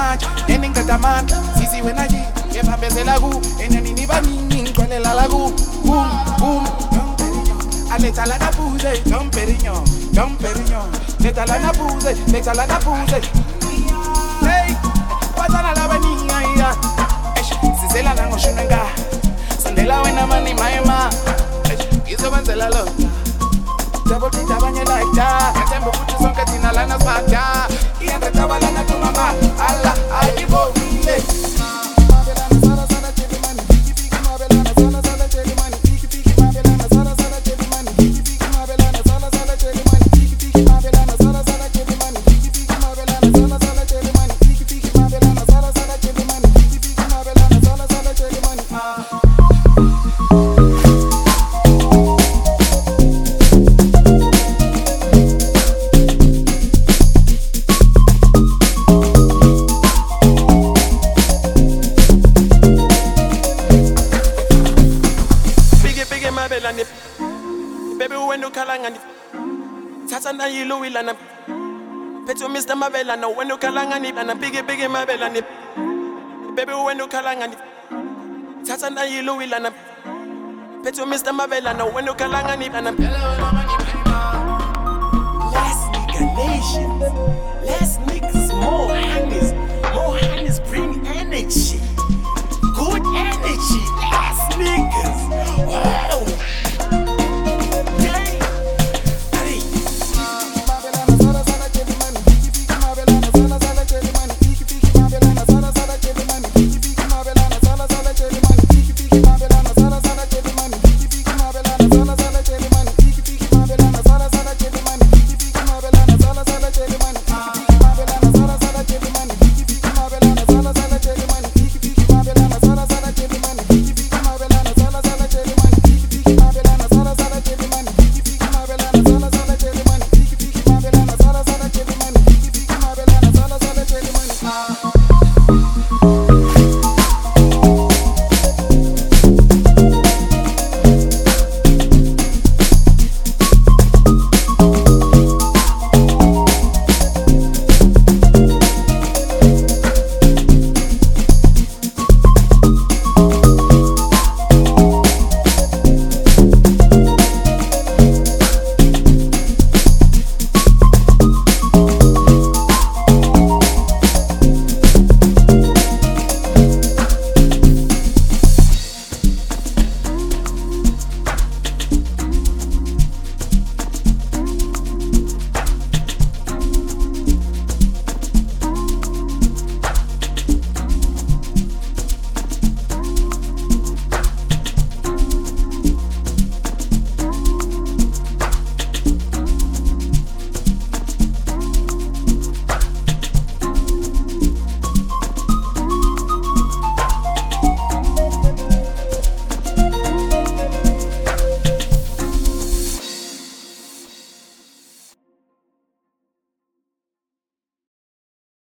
manje neningqeda amandla sisi wena nje ngiyabambezela ku enyanini baningi ngixolela la ku boom aletha la nabuze Dom Perignon letha la nabuze hey watana la baninga ya sizela nangoshuna nga sandela wena mani mayema izobenzela lo double beat abanye like that ngathemba ukuthi sonke thina lana sibada iyanda tabalana tumama alla ayibonile Baby when you kalanga ni Tata na yilo wilana Petu Mr. Mabela no when you kalanga ni and big Mabela ni Baby when you kalanga ni Tata na yilo wilana Petu Mr. Mabela no when you kalanga ni and Less nigga nation, less niggas, more honeys bring energy.